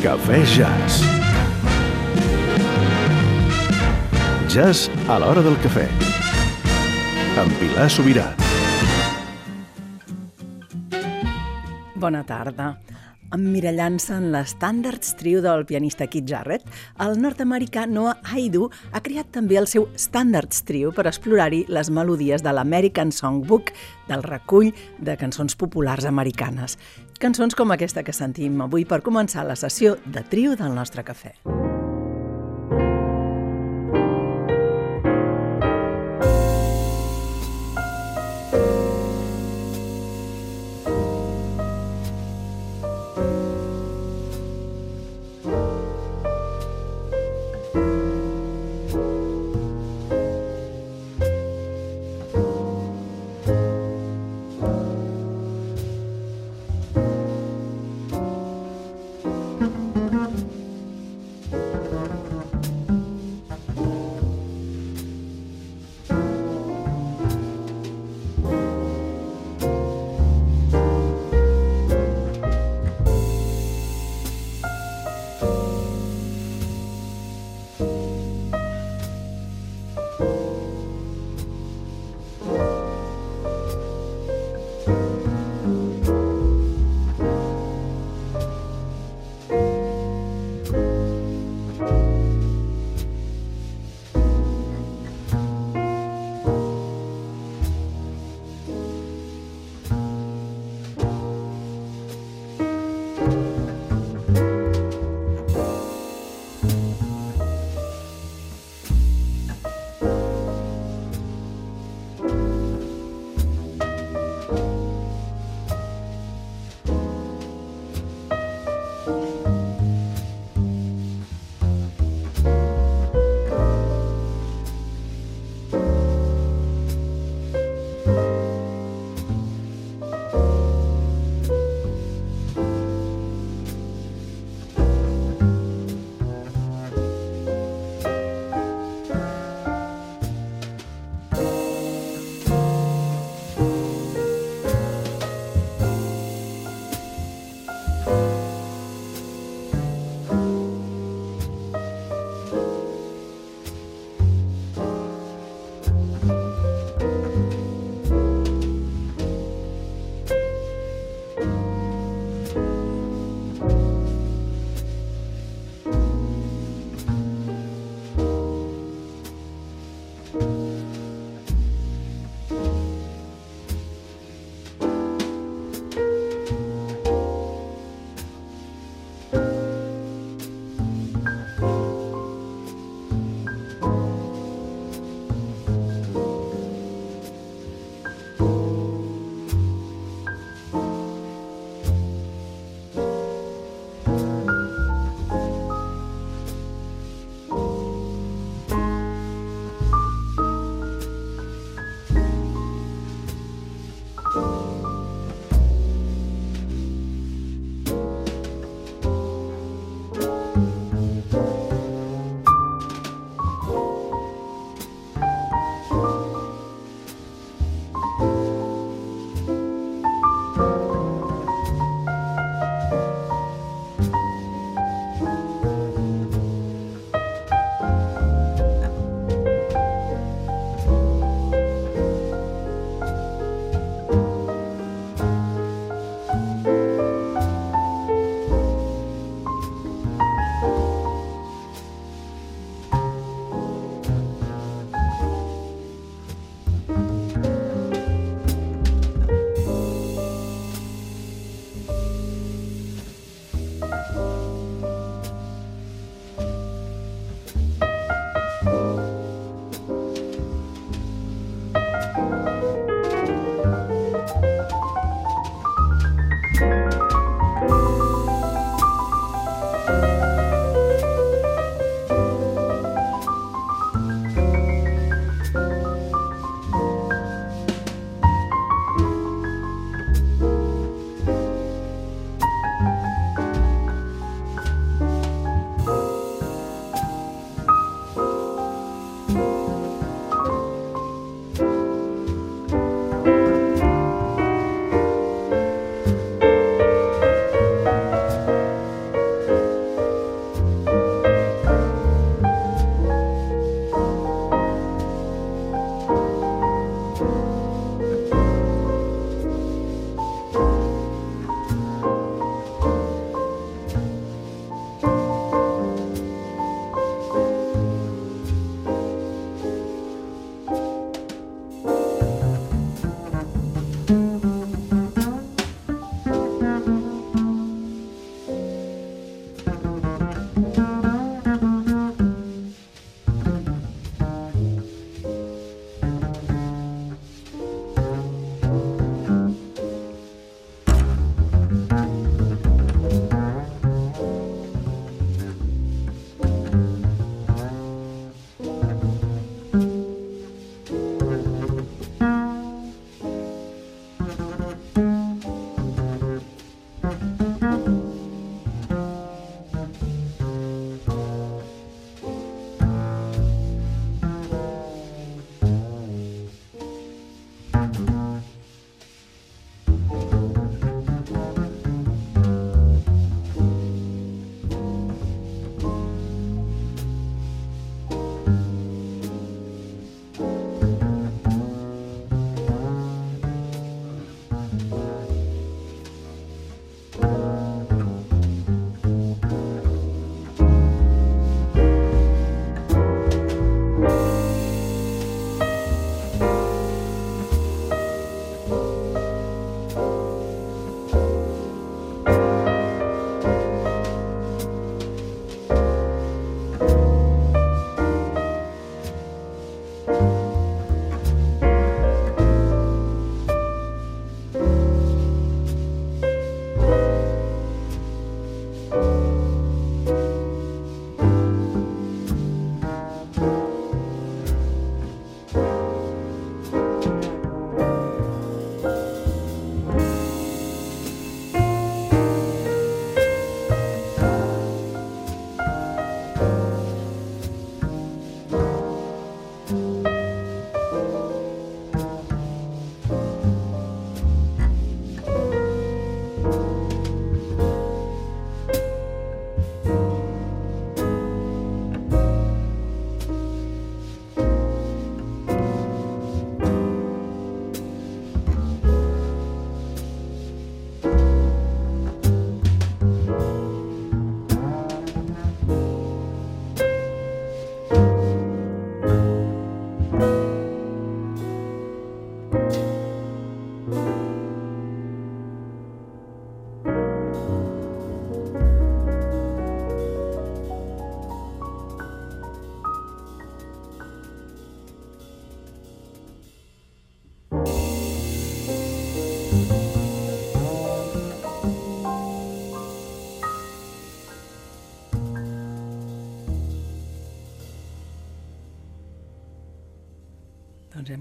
Cafè Jazz. Jazz a l'hora del cafè. Amb Pilar Sobirà. Bona tarda. Emmirallant-se en l'Standards Trio del pianista Keith Jarrett, el nord-americà Noah Haidu ha creat també el seu Standards Trio per explorar-hi les melodies de l'American Songbook, del recull de cançons populars americanes. Cançons com aquesta que sentim avui per començar la sessió de trio del nostre cafè.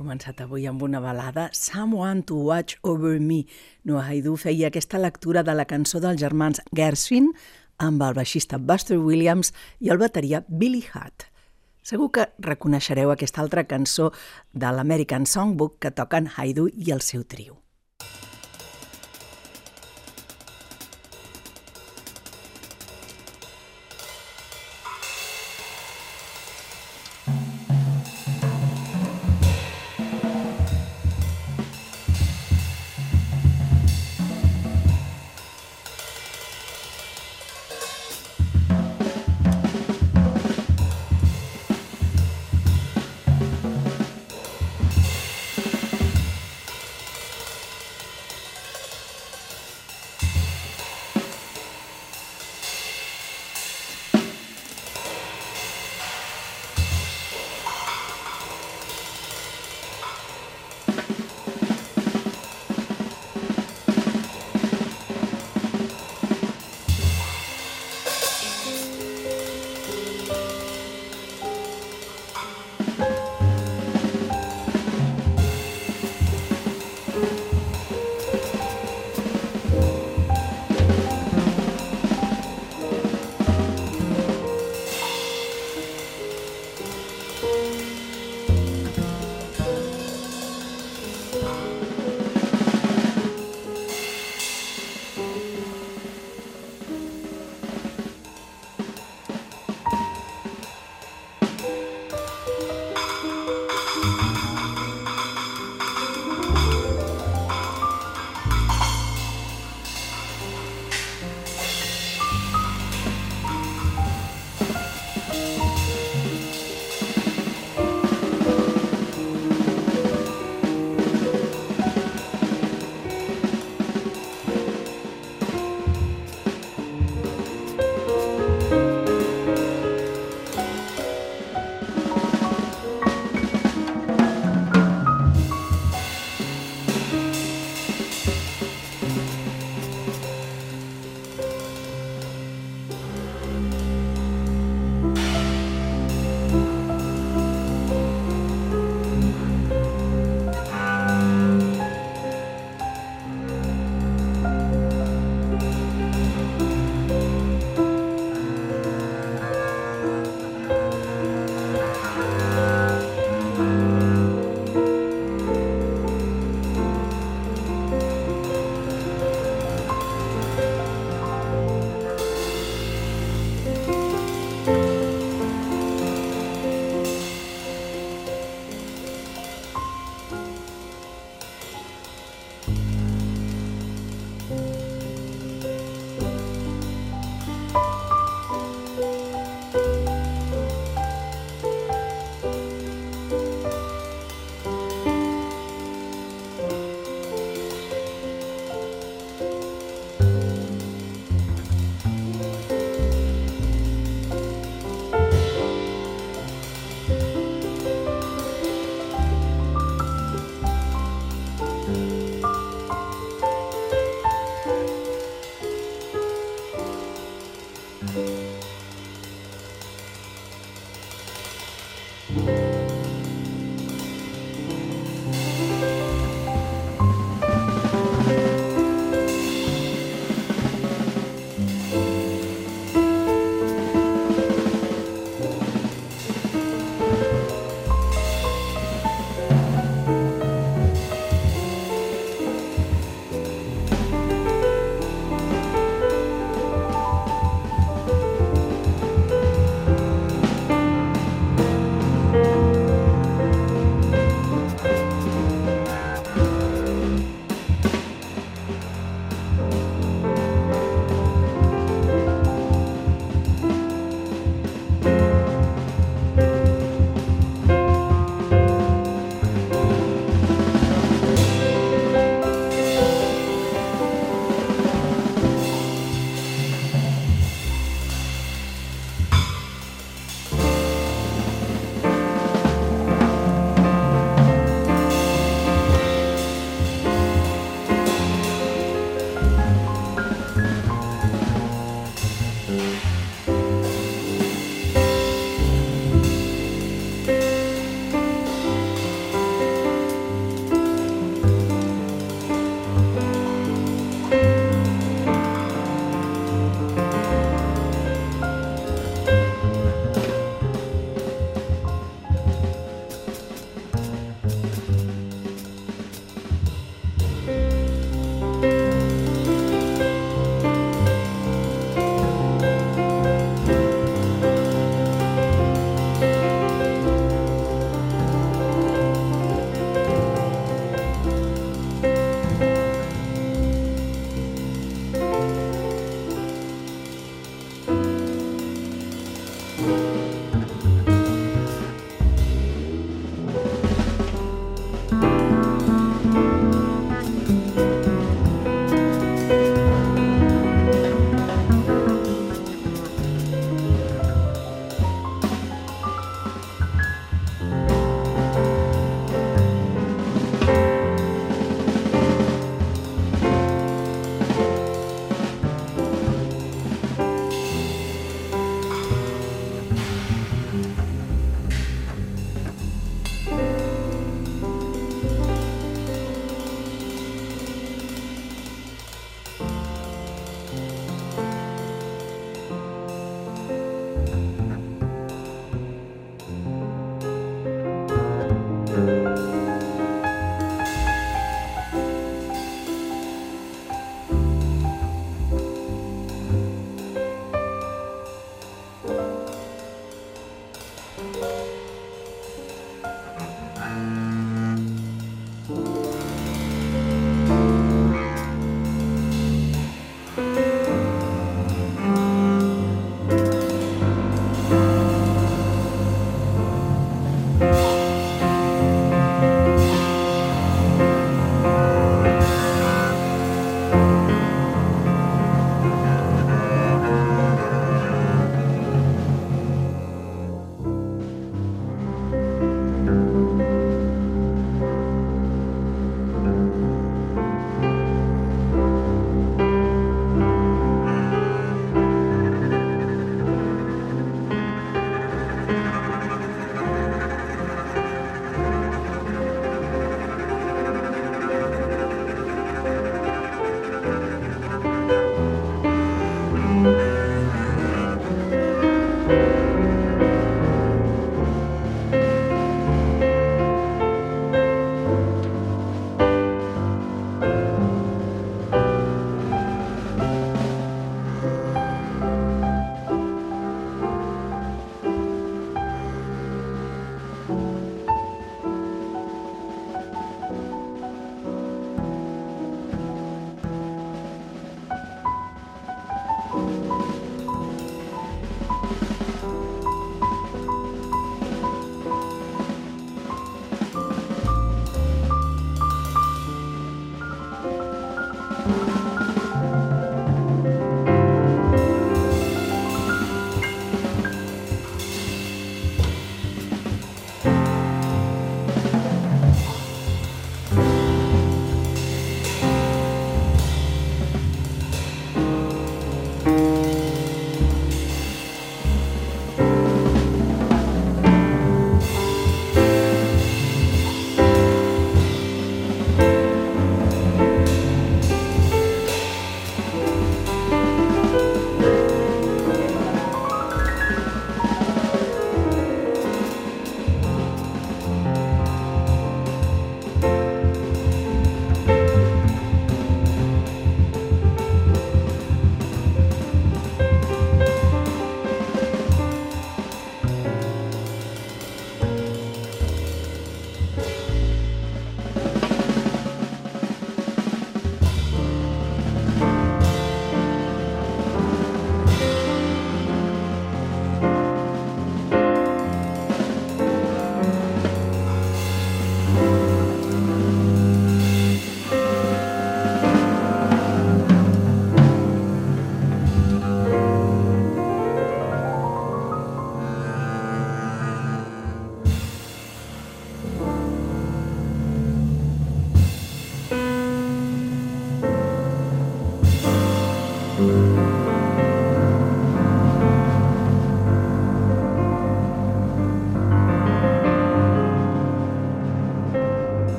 començat avui amb una balada, Someone to Watch Over Me. Noah Haidu feia aquesta lectura de la cançó dels germans Gershwin amb el baixista Buster Williams i el bateria Billy Hutt. Segur que reconeixereu aquesta altra cançó de l'American Songbook que toquen Haidu i el seu trio.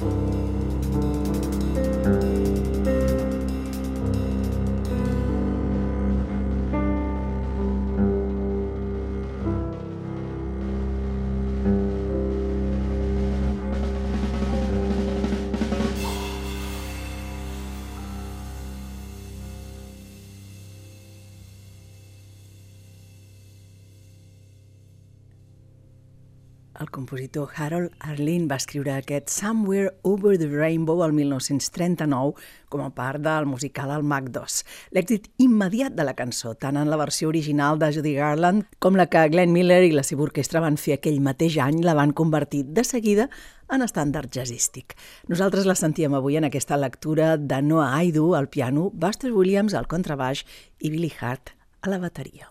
El compositor Harold Arlen va escriure aquest Somewhere Over the Rainbow el 1939 com a part del musical El Mag 2. L'èxit immediat de la cançó, tant en la versió original de Judy Garland com la que Glenn Miller i la seva orquestra van fer aquell mateix any, la van convertir de seguida en estàndard jazzístic. Nosaltres la sentíem avui en aquesta lectura de Noah Aidu al piano, Buster Williams al contrabaix i Billy Hart a la bateria.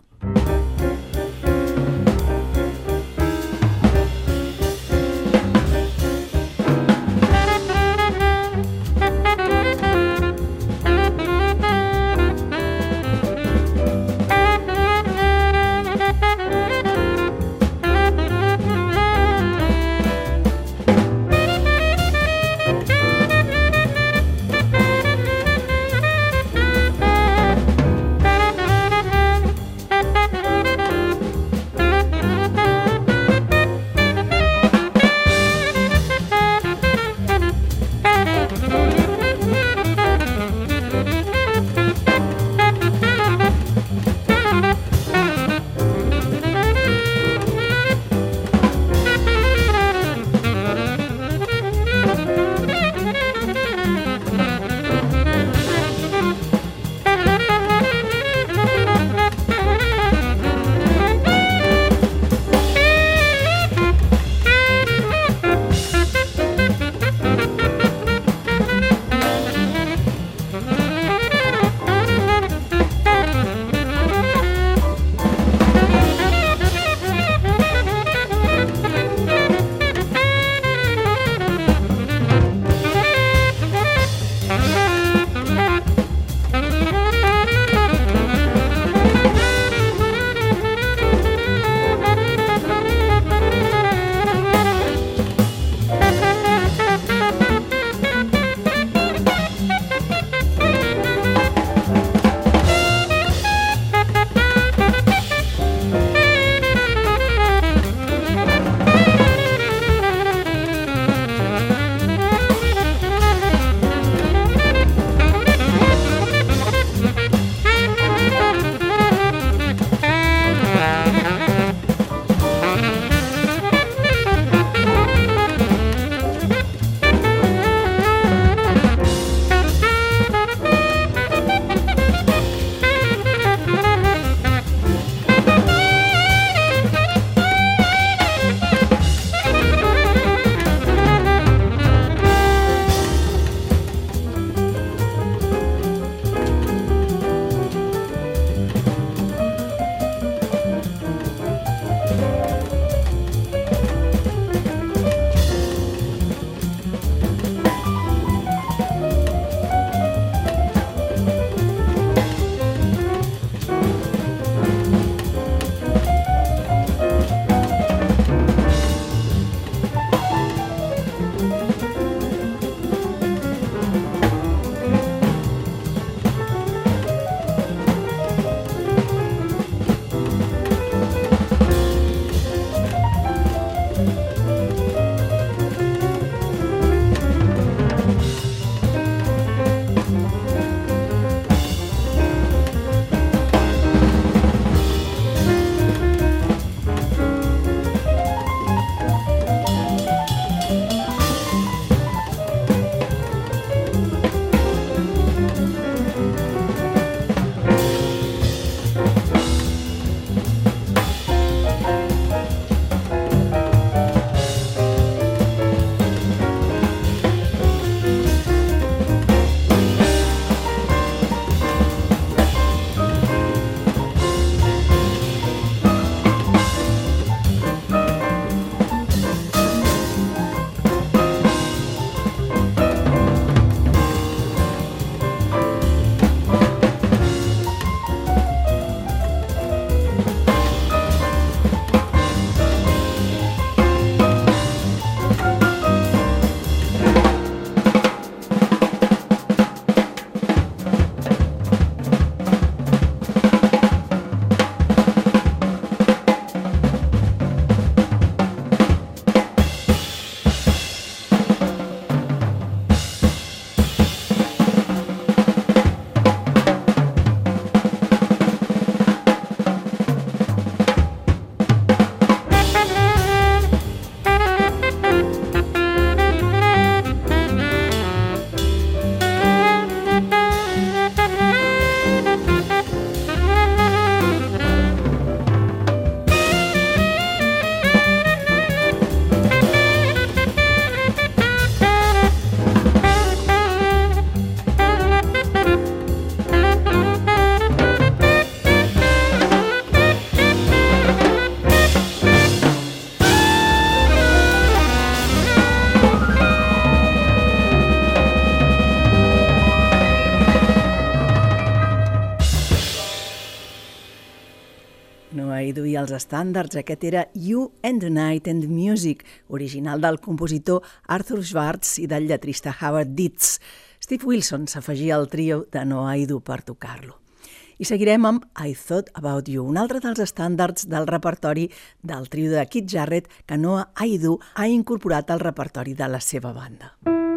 estàndards. Aquest era You and the Night and the Music, original del compositor Arthur Schwartz i del lletrista Howard Dietz. Steve Wilson s'afegia al trio de Noah Idú per tocar-lo. I seguirem amb I Thought About You, un altre dels estàndards del repertori del trio de Keith Jarrett que Noah Idú ha incorporat al repertori de la seva banda.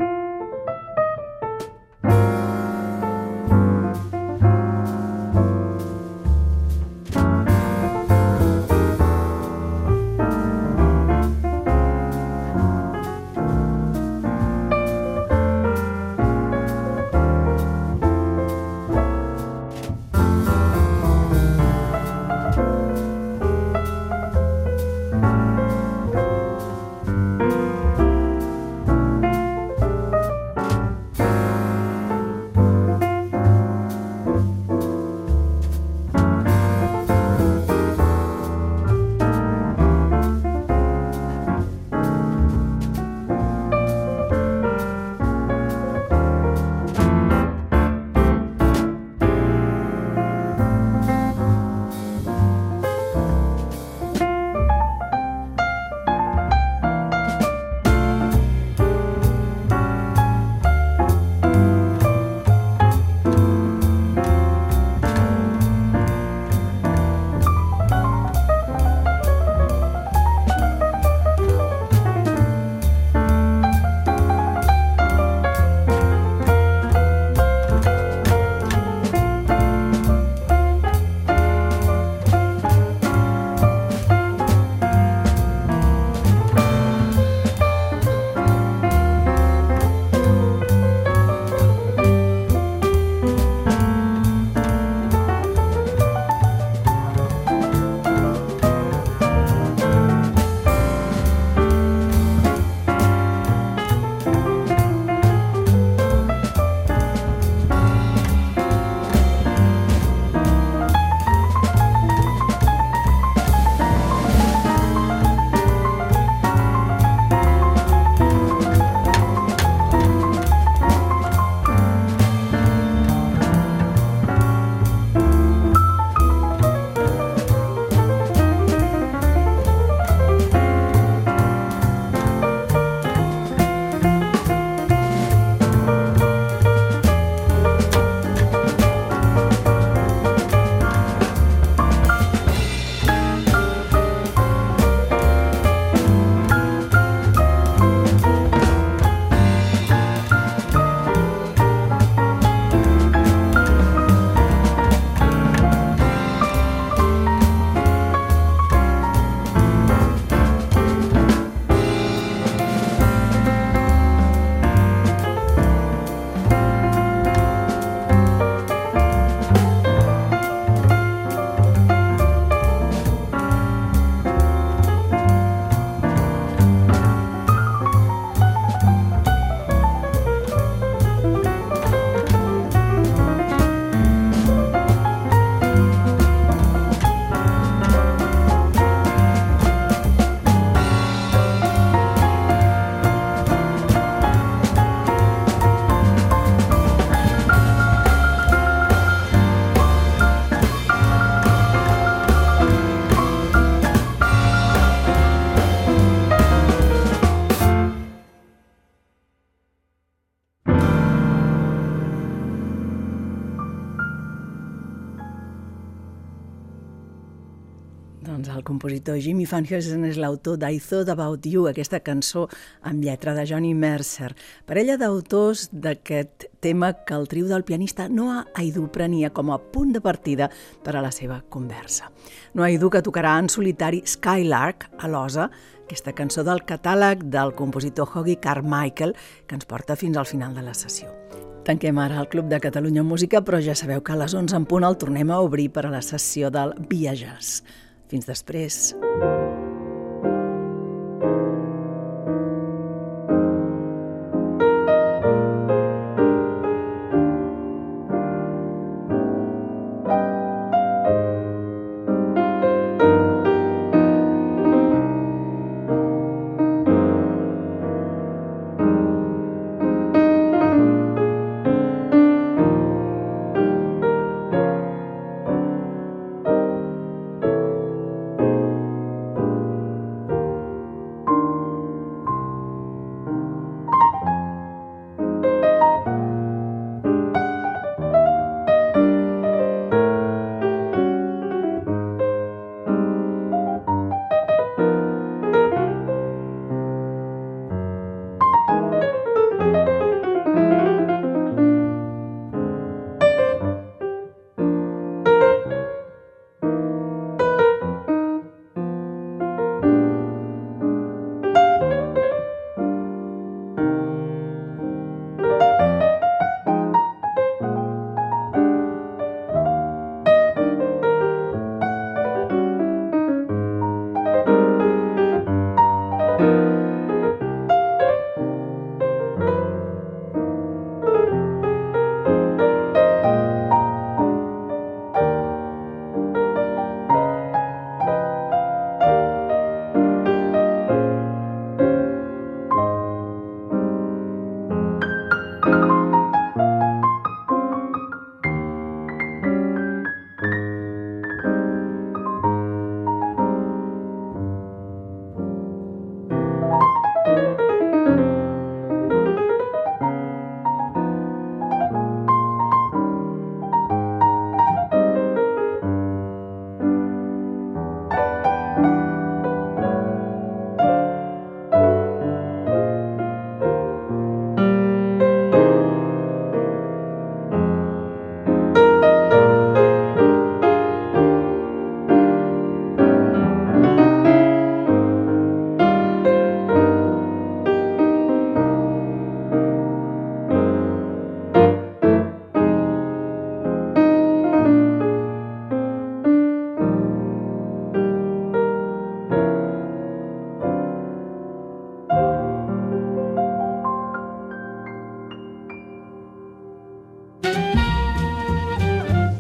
Doncs el compositor Jimmy Van Heusen és l'autor d'I Thought About You, aquesta cançó amb lletra de Johnny Mercer, parella d'autors d'aquest tema que el trio del pianista Noah Idú prenia com a punt de partida per a la seva conversa. Noah Idú, que tocarà en solitari Skylark a l'Osa, aquesta cançó del catàleg del compositor Hoagy Carmichael, que ens porta fins al final de la sessió. Tanquem ara el Club de Catalunya Música, però ja sabeu que a les 11 en punt el tornem a obrir per a la sessió del Via Jazz. Fins després.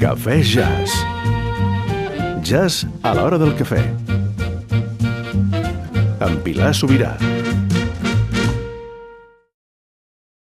Cafè Jazz. Jazz a l'hora del cafè. Amb Pilar Sobirà.